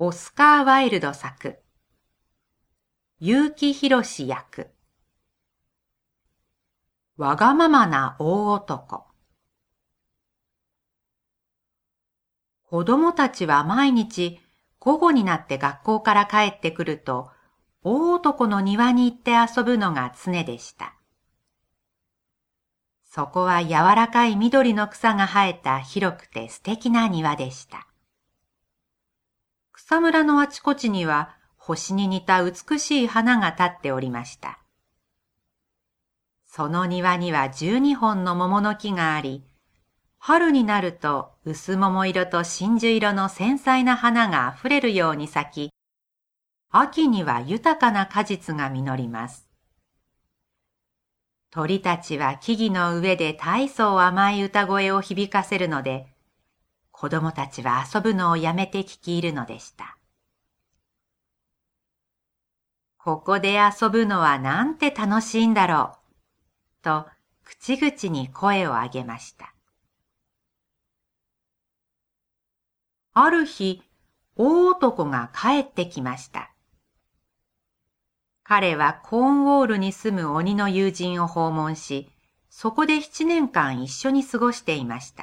オスカー・ワイルド作、結城宏役、わがままな大男。子供たちは毎日午後になって学校から帰ってくると、大男の庭に行って遊ぶのが常でした。そこは柔らかい緑の草が生えた広くて素敵な庭でした。草むらのあちこちには星に似た美しい花が立っておりました。その庭には12本の桃の木があり、春になると薄桃色と真珠色の繊細な花があふれるように咲き、秋には豊かな果実が実ります。鳥たちは木々の上で大層甘い歌声を響かせるので、子供たちは遊ぶのをやめて聞き入るのでした。ここで遊ぶのはなんて楽しいんだろう、と口々に声を上げました。ある日、大男が帰ってきました。彼はコーンウォールに住む鬼の友人を訪問し、そこで7年間一緒に過ごしていました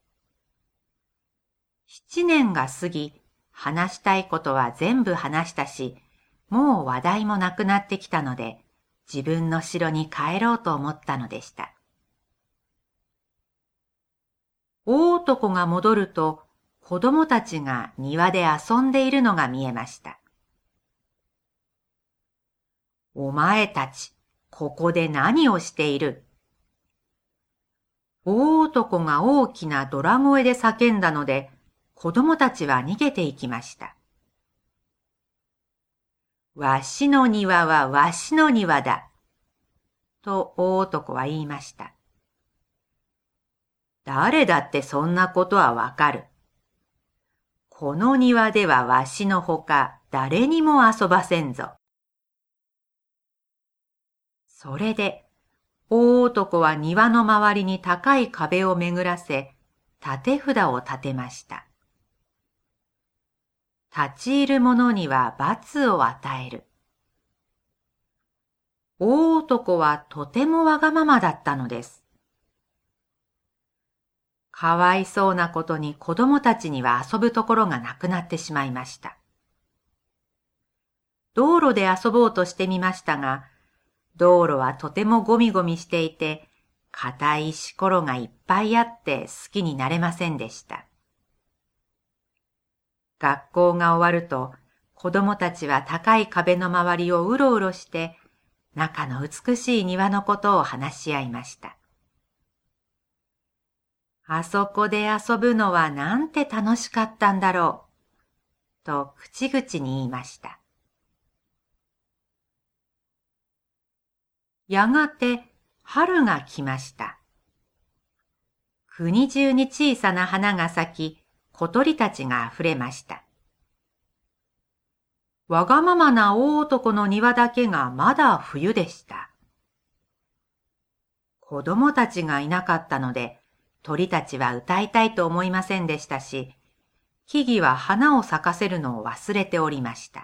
。7年が過ぎ、話したいことは全部話したし、もう話題もなくなってきたので、自分の城に帰ろうと思ったのでした。大男が戻ると、子供たちが庭で遊んでいるのが見えました。お前たち、ここで何をしている？大男が大きなドラ声で叫んだので、子供たちは逃げていきました。わしの庭はわしの庭だ。と大男は言いました。誰だってそんなことはわかる。この庭ではわしのほか誰にも遊ばせんぞ。それで、大男は庭の周りに高い壁を巡らせ、立て札を立てました。立ち入る者には罰を与える。大男はとてもわがままだったのです。かわいそうなことに子供たちには遊ぶところがなくなってしまいました。道路で遊ぼうとしてみましたが、道路はとてもゴミゴミしていて、硬い石ころがいっぱいあって好きになれませんでした。学校が終わると、子供たちは高い壁の周りをうろうろして、仲の美しい庭のことを話し合いました。あそこで遊ぶのはなんて楽しかったんだろう、と口々に言いました。やがて春が来ました。国中に小さな花が咲き、小鳥たちがあふれました。わがままな大男の庭だけがまだ冬でした。子供たちがいなかったので、鳥たちは歌いたいと思いませんでしたし、木々は花を咲かせるのを忘れておりました。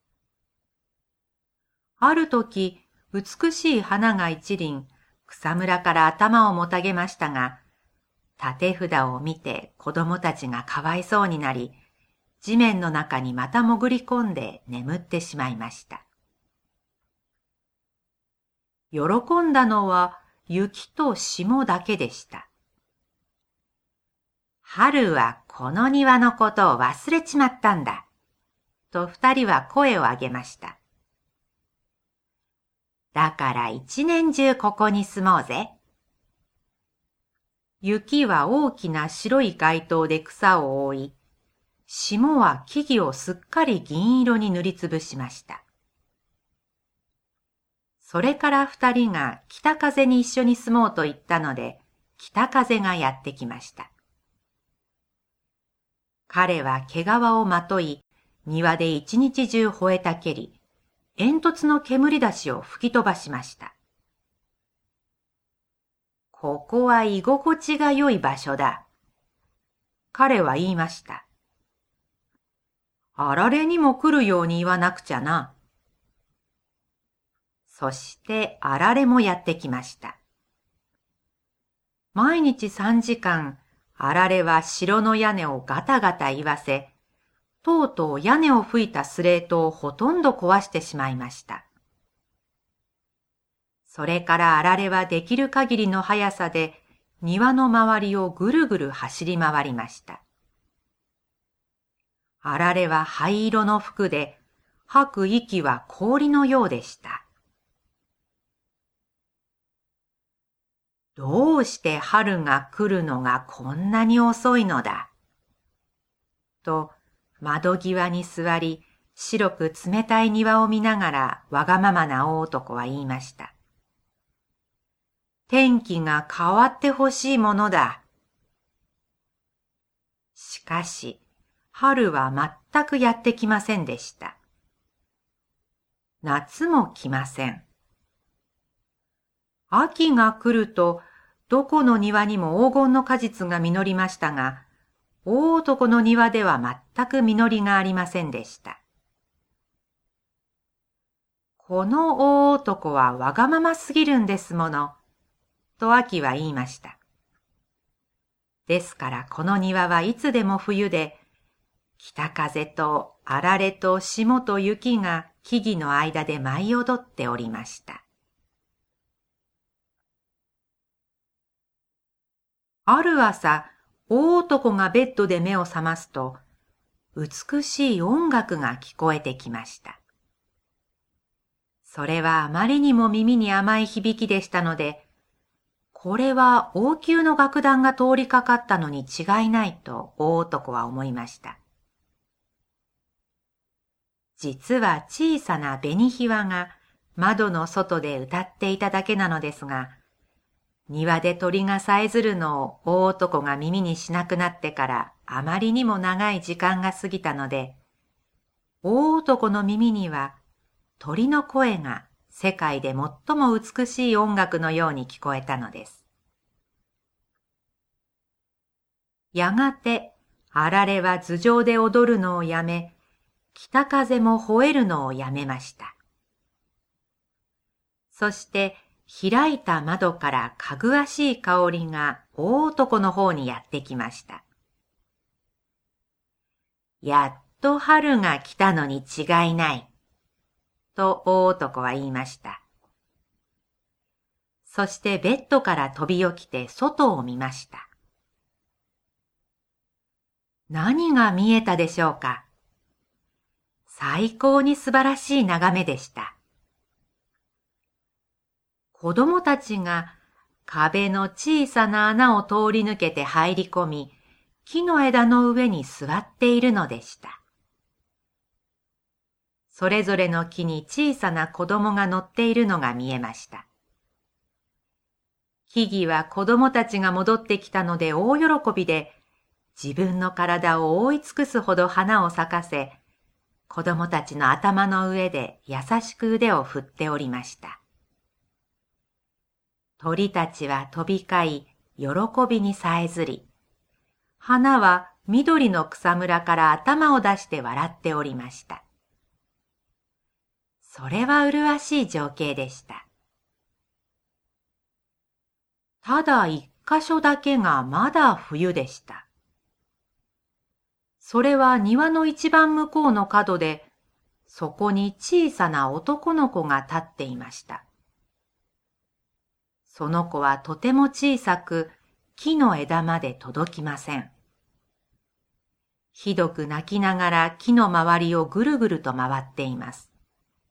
ある時、美しい花が一輪、草むらから頭をもたげましたが、立て札を見て子供たちがかわいそうになり、地面の中にまた潜り込んで眠ってしまいました。喜んだのは雪と霜だけでした。春はこの庭のことを忘れちまったんだ、と二人は声を上げました。だから一年中ここに住もうぜ。雪は大きな白い街灯で草を覆い、霜は木々をすっかり銀色に塗りつぶしました。それから二人が北風に一緒に住もうと言ったので、北風がやってきました。彼は毛皮をまとい、庭で一日中吠えたけり、煙突の煙出しを吹き飛ばしました。ここは居心地が良い場所だ。彼は言いました。 あられにも来るように言わなくちゃな。そしてあられもやってきました。毎日3時間、あられは城の屋根をガタガタ言わせ、とうとう屋根を吹いたスレートをほとんど壊してしまいました。それからあられはできる限りの速さで庭の周りをぐるぐる走り回りました。あられは灰色の服で、吐く息は氷のようでした。どうして春が来るのがこんなに遅いのだ。と、窓際に座り、白く冷たい庭を見ながらわがままな大男は言いました。天気が変わってほしいものだ。しかし、春は全くやってきませんでした。夏も来ません。秋が来ると、どこの庭にも黄金の果実が実りましたが、大男の庭では全く実りがありませんでした。この大男はわがまますぎるんですもの、と秋は言いました。ですからこの庭はいつでも冬で、北風とあられと霜と雪が木々の間で舞い踊っておりました。ある朝、大男がベッドで目を覚ますと、美しい音楽が聞こえてきました。それはあまりにも耳に甘い響きでしたので、これは王宮の楽団が通りかかったのに違いないと大男は思いました。実は小さな紅ひわが窓の外で歌っていただけなのですが、庭で鳥がさえずるのを大男が耳にしなくなってからあまりにも長い時間が過ぎたので、大男の耳には鳥の声が世界で最も美しい音楽のように聞こえたのです。やがてあられは頭上で踊るのをやめ、北風も吠えるのをやめました。そして開いた窓からかぐわしい香りが大男の方にやってきました。やっと春が来たのに違いない、と大男は言いました。そしてベッドから飛び起きて外を見ました。何が見えたでしょうか。最高に素晴らしい眺めでした。子供たちが壁の小さな穴を通り抜けて入り込み、木の枝の上に座っているのでした。それぞれの木に小さな子供が乗っているのが見えました。木々は子供たちが戻ってきたので大喜びで、自分の体を覆い尽くすほど花を咲かせ、子供たちの頭の上で優しく腕を振っておりました。鳥たちは飛び交い、喜びにさえずり、花は緑の草むらから頭を出して笑っておりました。それは麗しい情景でした。ただ一箇所だけがまだ冬でした。それは庭の一番向こうの角で、そこに小さな男の子が立っていました。その子はとても小さく、木の枝まで届きません。ひどく泣きながら木の周りをぐるぐると回っています。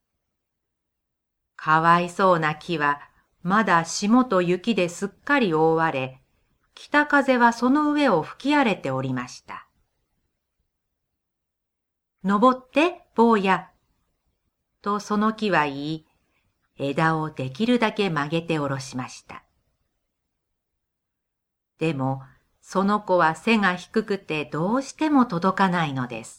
かわいそうな木は、まだ霜と雪ですっかり覆われ、北風はその上を吹き荒れておりました。登って、坊や。とその木は言い、枝をできるだけ曲げて下ろしました。でも、その子は背が低くてどうしても届かないのです。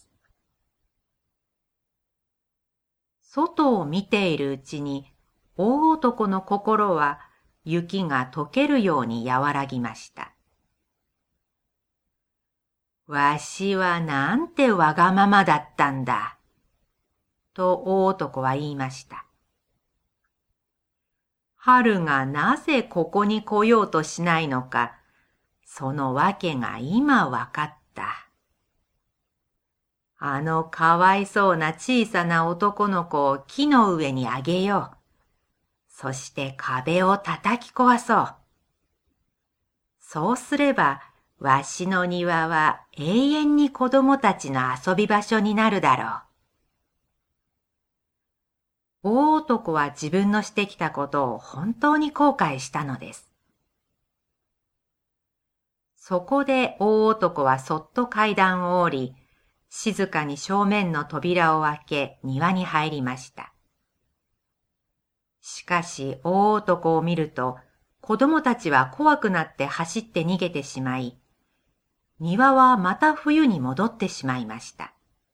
外を見ているうちに、大男の心は雪が溶けるように和らぎました。 わしはなんてわがままだったんだ。と大男は言いました。春がなぜここに来ようとしないのか、そのわけが今わかった。あのかわいそうな小さな男の子を木の上にあげよう。そして壁を叩き壊そう。そうすれば、わしの庭は永遠に子供たちの遊び場所になるだろう。大男は自分のしてきたことを本当に後悔したのです。そこで大男はそっと階段を降り、静かに正面の扉を開け庭に入りました。しかし大男を見ると、子供たちは怖くなって走って逃げてしまい、庭はまた冬に戻ってしまいました。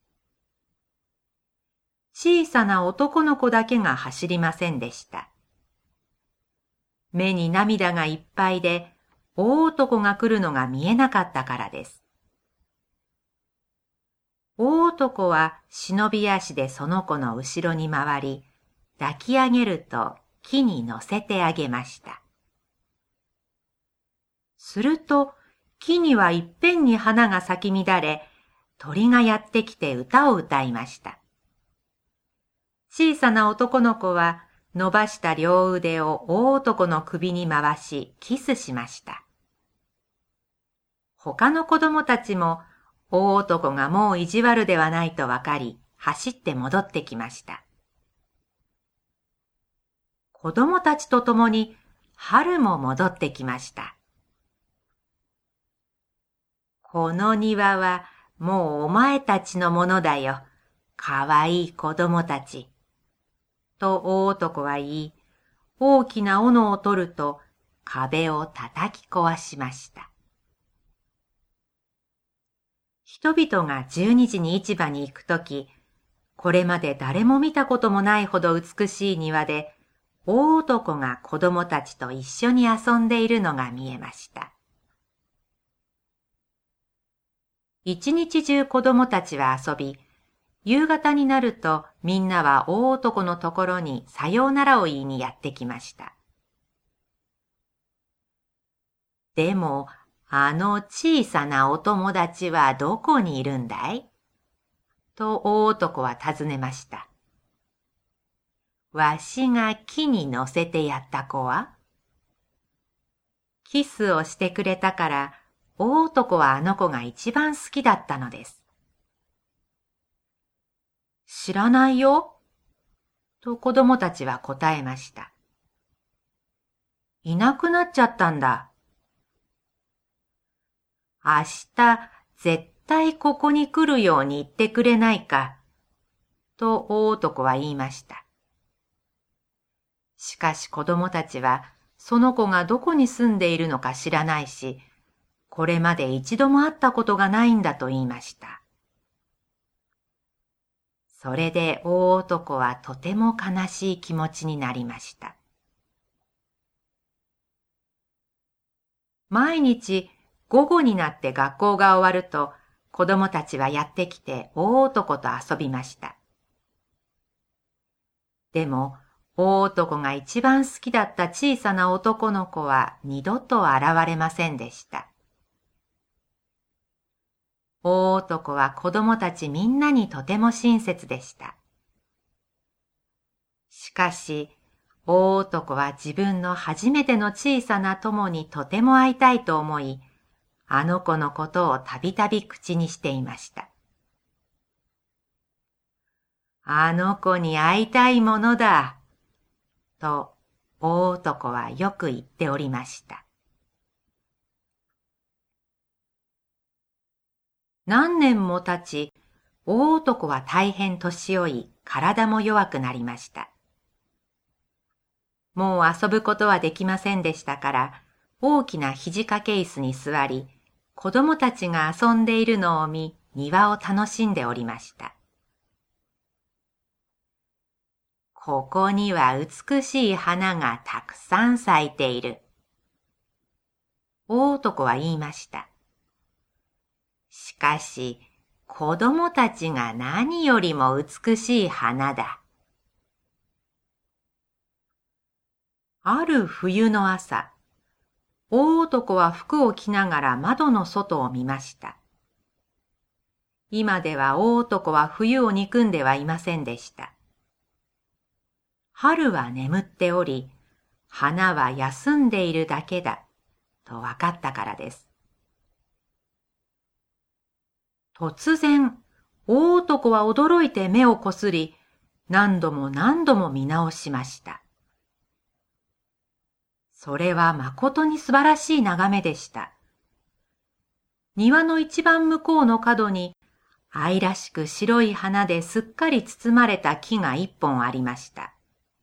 小さな男の子だけが走りませんでした。目に涙がいっぱいで、大男が来るのが見えなかったからです。大男は忍び足でその子の後ろに回り、抱き上げると木に乗せてあげました。すると木にはいっぺんに花が咲き乱れ、鳥がやってきて歌を歌いました。小さな男の子は伸ばした両腕を大男の首に回しキスしました。他の子供たちも大男がもう意地悪ではないとわかり、走って戻ってきました。子供たちと共に春も戻ってきました。この庭はもうお前たちのものだよ。かわいい子供たち。と大男は言い、大きな斧を取ると壁を叩き壊しました。人々が12時に市場に行くとき、これまで誰も見たこともないほど美しい庭で、大男が子供たちと一緒に遊んでいるのが見えました。一日中子供たちは遊び、夕方になるとみんなは大男のところにさようならを言いにやってきました。でも、あの小さなお友達はどこにいるんだい？と大男は尋ねました。わしが木に乗せてやった子は？キスをしてくれたから、大男はあの子が一番好きだったのです。知らないよ。と子供たちは答えました。いなくなっちゃったんだ。明日絶対ここに来るように言ってくれないか。と大男は言いました。しかし子供たちはその子がどこに住んでいるのか知らないし、これまで一度も会ったことがないんだと言いました。それで大男はとても悲しい気持ちになりました。毎日午後になって学校が終わると、子供たちはやってきて大男と遊びました。でも、大男が一番好きだった小さな男の子は二度と現れませんでした。大男は子供たちみんなにとても親切でした。しかし、大男は自分の初めての小さな友にとても会いたいと思い、あの子のことをたびたび口にしていました。あの子に会いたいものだ、と大男はよく言っておりました。何年も経ち、大男は大変年老い、体も弱くなりました。もう遊ぶことはできませんでしたから、大きな肘掛け椅子に座り、子供たちが遊んでいるのを見、庭を楽しんでおりました。ここには美しい花がたくさん咲いている。大男は言いました。 しかし、子供たちが何よりも美しい花だ。ある冬の朝、大男は服を着ながら窓の外を見ました。今では大男は冬を憎んではいませんでした。春は眠っており、花は休んでいるだけだ、と分かったからです。突然、大男は驚いて目をこすり、何度も何度も見直しました。それは誠に素晴らしい眺めでした。庭の一番向こうの角に、愛らしく白い花ですっかり包まれた木が一本ありました。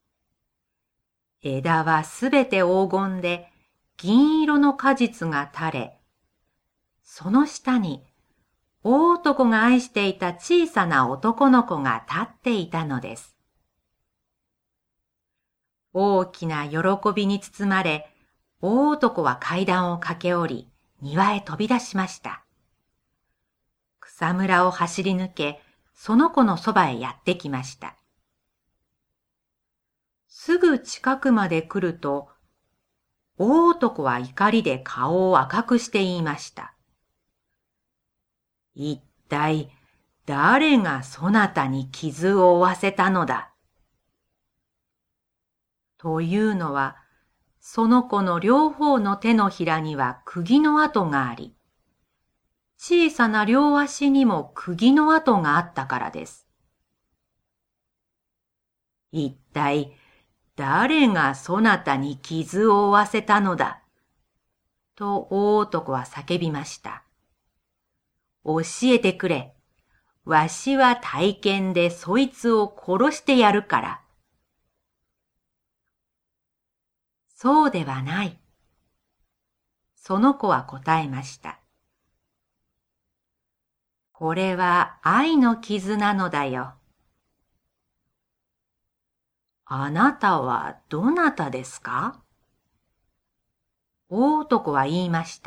枝はすべて黄金で、銀色の果実が垂れ、その下に、大男が愛していた小さな男の子が立っていたのです。大きな喜びに包まれ、大男は階段を駆け下り、庭へ飛び出しました。草むらを走り抜け、その子のそばへやってきました。すぐ近くまで来ると、大男は怒りで顔を赤くして言いました。一体誰がそなたに傷を負わせたのだ。というのは、その子の両方の手のひらには釘の跡があり、小さな両足にも釘の跡があったからです。一体誰がそなたに傷を負わせたのだ。と大男は叫びました。教えてくれ。わしは体験でそいつを殺してやるから。そうではない。その子は答えました。これは愛の傷なのだよ。あなたはどなたですか？大男は言いました。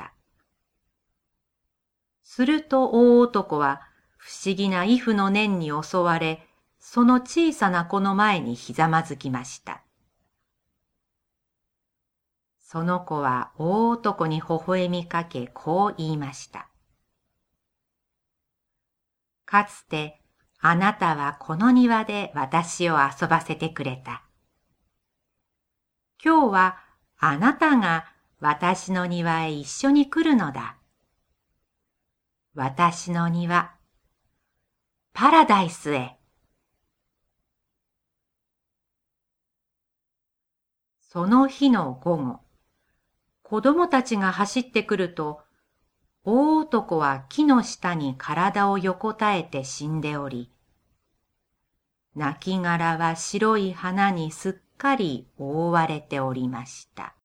すると大男は不思議な畏怖の念に襲われ、その小さな子の前にひざまずきました。その子は大男に微笑みかけ、こう言いました。かつてあなたはこの庭で私を遊ばせてくれた。今日はあなたが私の庭へ一緒に来るのだ。私の庭、パラダイスへ。その日の午後、子供たちが走ってくると、大男は木の下に体を横たえて死んでおり、亡骸は白い花にすっかり覆われておりました。